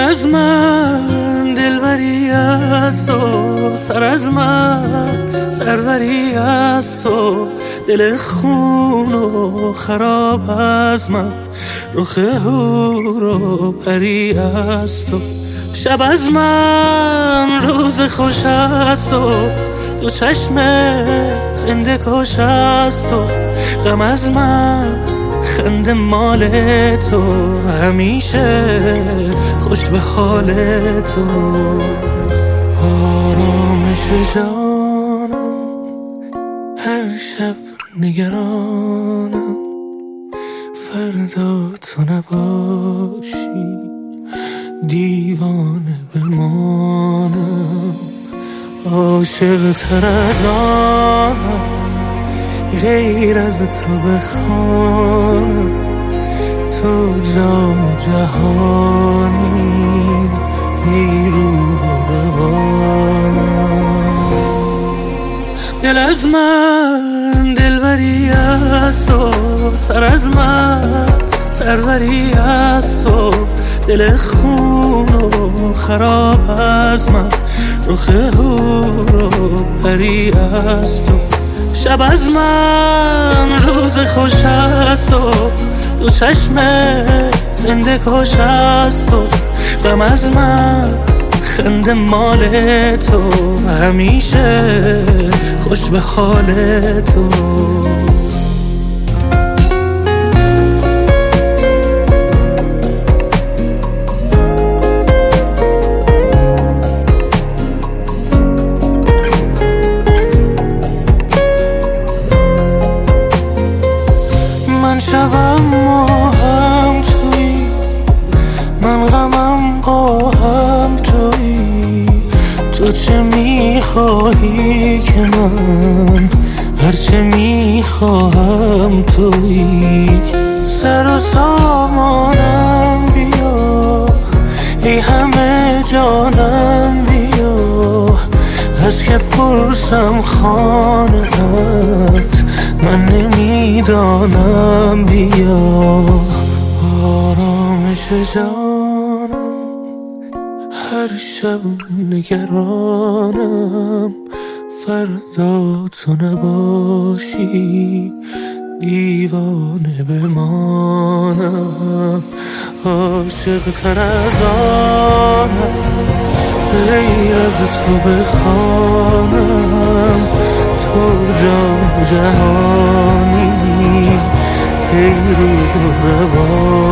از من دلبری است و سر از من سروری است و دل خون و خراب از من رخ حور و پری است و شب از من روز خوش است و دو چشم زنده کش است و غم از من خنده مال تو همیشه خوش به حال تو آرامش جانم هر شب نگرانم فردا تو نباشی دیوانه بمانم عاشق تر از آنم غیر از تو بخوانم تو جان جهانی ای روح روانم دل از من دلبری است و سر از من سروری است و دل خون و خراب از من رخ حور و پری است و شب از من روز خوش است و دو چشم زنده کش است و غم از من خنده مال تو همیشه خوش به حال تو من شبم ماهم تویی من غمم آهم تویی تو چه میخواهی که من هرچه میخواهم تویی سر و سامانم بیا ای همه جانم بیا از که پرسم خانه‌ات من نمیدانم بیا آرامش جانم هر شب نگرانم فردا تو نباشی دیوانه بمانم عاشق تر از آنم غیر از تو بخوانم تو جان جهانی ای روح روان